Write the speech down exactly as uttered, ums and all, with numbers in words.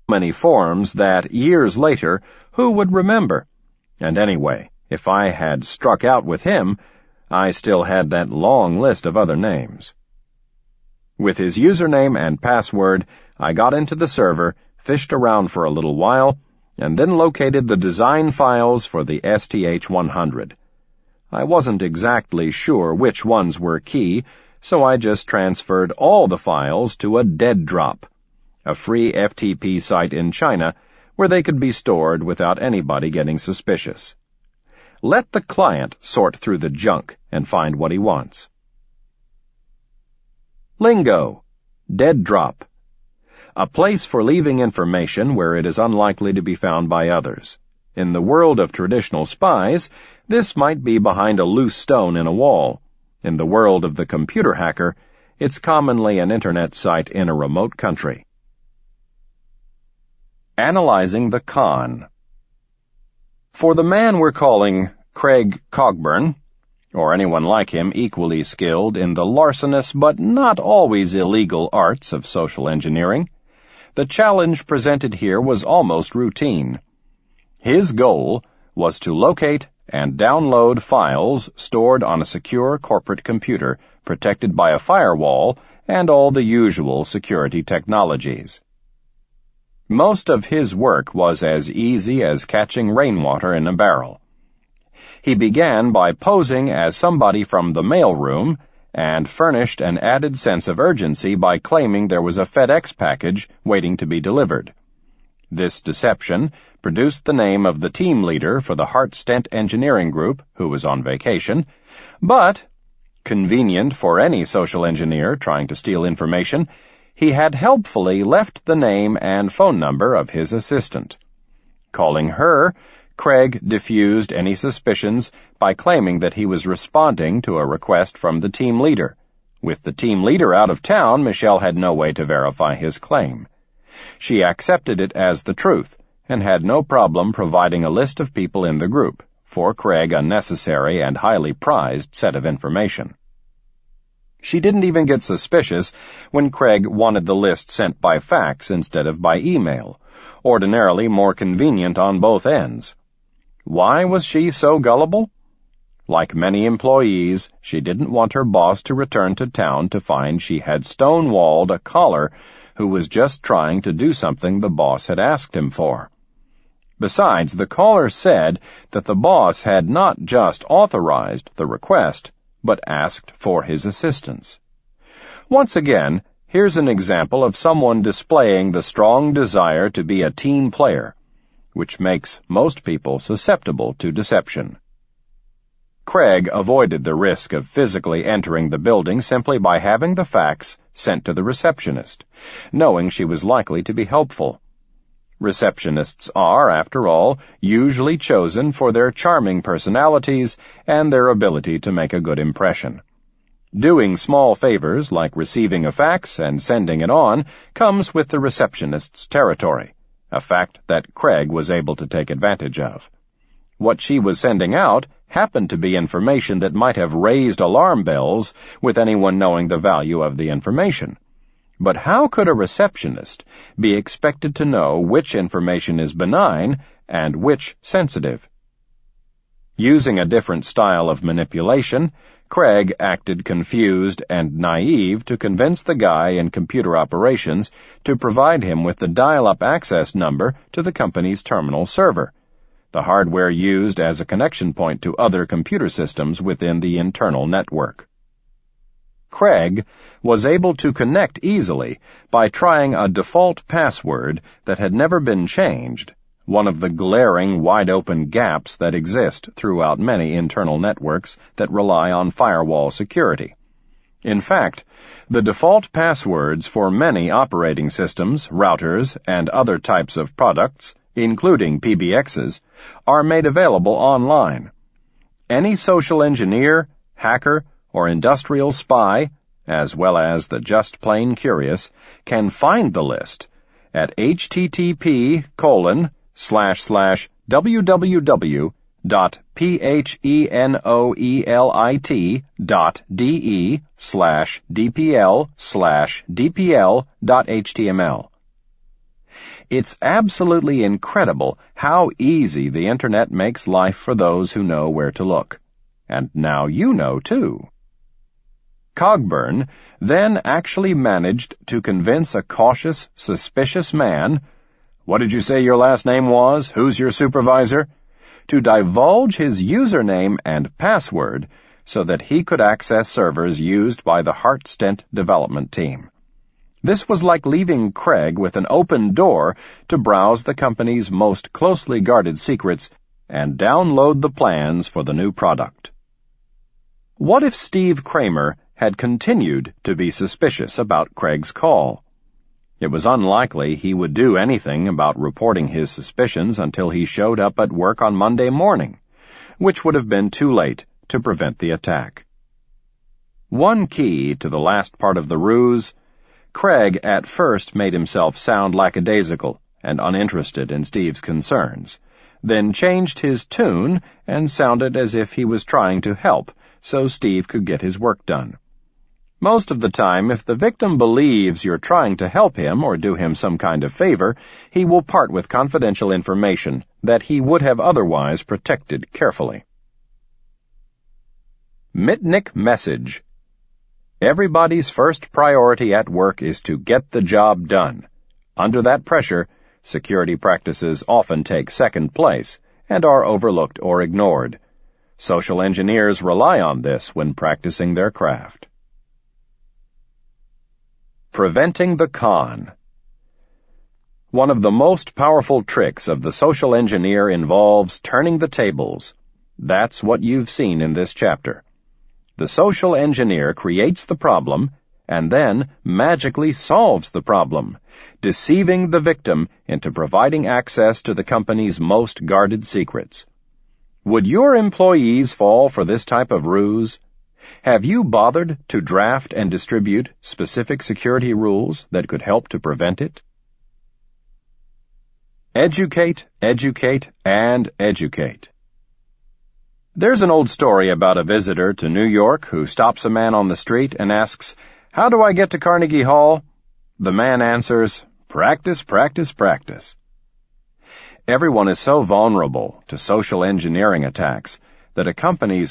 many forms that, years later, who would remember? And anyway, if I had struck out with him, I still had that long list of other names. With his username and password, I got into the server, fished around for a little while, and then located the design files for the S T H one hundred. I wasn't exactly sure which ones were key, so I just transferred all the files to a dead drop, a free F T P site in China where they could be stored without anybody getting suspicious. Let the client sort through the junk and find what he wants. Lingo. Dead drop. A place for leaving information where it is unlikely to be found by others. In the world of traditional spies, this might be behind a loose stone in a wall. In the world of the computer hacker, it's commonly an internet site in a remote country. Analyzing the con. For the man we're calling Craig Cogburn, or anyone like him equally skilled in the larcenous but not always illegal arts of social engineering, the challenge presented here was almost routine. His goal was to locate and download files stored on a secure corporate computer protected by a firewall and all the usual security technologies. Most of his work was as easy as catching rainwater in a barrel. He began by posing as somebody from the mailroom and furnished an added sense of urgency by claiming there was a FedEx package waiting to be delivered. This deception produced the name of the team leader for the Heart Stent Engineering Group, who was on vacation, but, convenient for any social engineer trying to steal information, he had helpfully left the name and phone number of his assistant. Calling her, Craig diffused any suspicions by claiming that he was responding to a request from the team leader. With the team leader out of town, Michelle had no way to verify his claim. She accepted it as the truth and had no problem providing a list of people in the group, for Craig a necessary and highly prized set of information. She didn't even get suspicious when Craig wanted the list sent by fax instead of by email, ordinarily more convenient on both ends. Why was she so gullible? Like many employees, she didn't want her boss to return to town to find she had stonewalled a caller who was just trying to do something the boss had asked him for. Besides, the caller said that the boss had not just authorized the request, but asked for his assistance. Once again, here's an example of someone displaying the strong desire to be a team player, which makes most people susceptible to deception. Craig avoided the risk of physically entering the building simply by having the fax sent to the receptionist, knowing she was likely to be helpful. Receptionists are, after all, usually chosen for their charming personalities and their ability to make a good impression. Doing small favors like receiving a fax and sending it on comes with the receptionist's territory, a fact that Craig was able to take advantage of. What she was sending out happened to be information that might have raised alarm bells with anyone knowing the value of the information. But how could a receptionist be expected to know which information is benign and which sensitive? Using a different style of manipulation, Craig acted confused and naive to convince the guy in computer operations to provide him with the dial-up access number to the company's terminal server, the hardware used as a connection point to other computer systems within the internal network. Craig was able to connect easily by trying a default password that had never been changed, one of the glaring, wide-open gaps that exist throughout many internal networks that rely on firewall security. In fact, the default passwords for many operating systems, routers, and other types of products, including P B Xs, are made available online. Any social engineer, hacker, or industrial spy, as well as the just plain curious, can find the list at http colon slash slash www dot phenoelit dot de slash dpl slash dpl dot html. It's absolutely incredible how easy the Internet makes life for those who know where to look. And now you know, too. Cogburn then actually managed to convince a cautious, suspicious man, "What did you say your last name was? Who's your supervisor?" to divulge his username and password so that he could access servers used by the Heart Stent development team. This was like leaving Craig with an open door to browse the company's most closely guarded secrets and download the plans for the new product. What if Steve Kramer had continued to be suspicious about Craig's call? It was unlikely he would do anything about reporting his suspicions until he showed up at work on Monday morning, which would have been too late to prevent the attack. One key to the last part of the ruse: Craig at first made himself sound lackadaisical and uninterested in Steve's concerns, then changed his tune and sounded as if he was trying to help so Steve could get his work done. Most of the time, if the victim believes you're trying to help him or do him some kind of favor, he will part with confidential information that he would have otherwise protected carefully. Mitnick Message. Everybody's first priority at work is to get the job done. Under that pressure, security practices often take second place and are overlooked or ignored. Social engineers rely on this when practicing their craft. Preventing the con. One of the most powerful tricks of the social engineer involves turning the tables. That's what you've seen in this chapter. The social engineer creates the problem and then magically solves the problem, deceiving the victim into providing access to the company's most guarded secrets. Would your employees fall for this type of ruse? Have you bothered to draft and distribute specific security rules that could help to prevent it? Educate, educate, and educate. There's an old story about a visitor to New York who stops a man on the street and asks, "How do I get to Carnegie Hall?" The man answers, "Practice, practice, practice." Everyone is so vulnerable to social engineering attacks that a company's